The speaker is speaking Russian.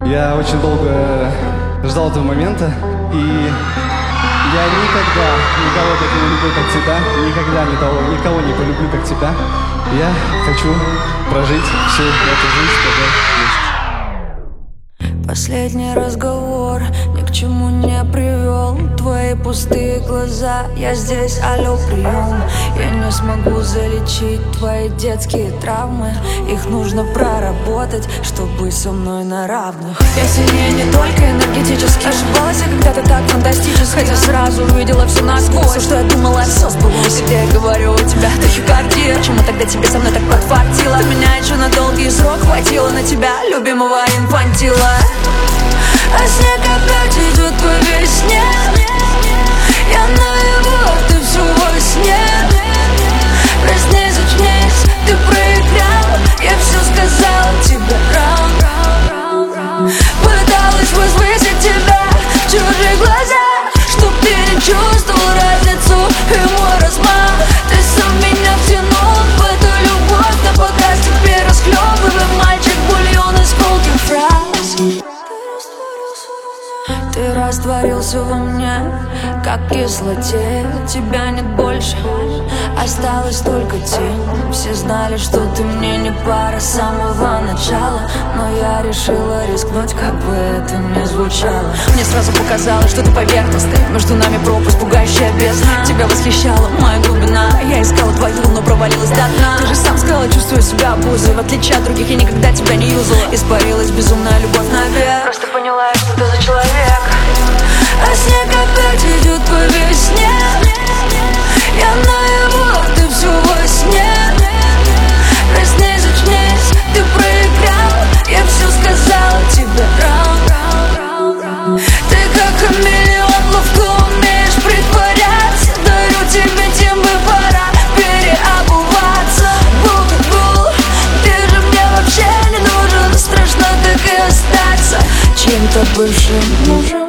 Я очень долго ждал этого момента, и я никогда никого так не люблю, как тебя, никогда никого не полюблю, как тебя. Я хочу прожить всю эту жизнь с тобой вместе. Последний разговор ни к чему не привел. Твои пустые глаза, я здесь, алло, прием. Я не смогу залечить твои детские травмы. Их нужно проработать, чтобы быть со мной на равных. Я сильнее не только энергетически. Ошибалась я когда-то так фантастически, хотя сразу увидела все насквозь. Все, что я думала, все сбылось. Где я говорю, у тебя тахикардия. Почему тогда тебе со мной так подфартило? Меня еще на долгий срок хватило на тебя, любимого инфантила. А снег опять идет по весне. Я наяву, а ты все во сне. Проснись, очнись, ты проиграл. Я все сказала тебе раунд. Пыталась возвысить тебя в чужих глазах, чтоб ты не чувствовал разницу и мой размах. Ты сам меня втянул в эту любовь, но пока теперь расхлебывай, мальчик, бульон из колких фраз. Ты растворился во мне, как кислоте. Тебя нет больше, осталась только тень. Все знали, что ты мне не пара с самого начала, но я решила рискнуть, как бы это ни звучало. Мне сразу показалось, что ты поверхностный, между нами пропасть, пугающая бездна. Тебя восхищала моя глубина, я искала твою, но провалилась до дна. Ты же сам сказала, чувствую себя обузой. В отличие от других, я никогда тебя не юзала. Испарилась безумная любовь навек. Просто поняла, что ты за человек. А снег опять идет по весне. Я наяву, а ты все во сне. Проснись, очнись, ты проиграл. Я все сказала тебе раунд. Ты как хамелеон, ловко умеешь притворяться. Дарю тебе тембы, пора переобуваться. Был как был, ты же мне вообще не нужен. Страшно так и остаться чьим-то бывшим мужем.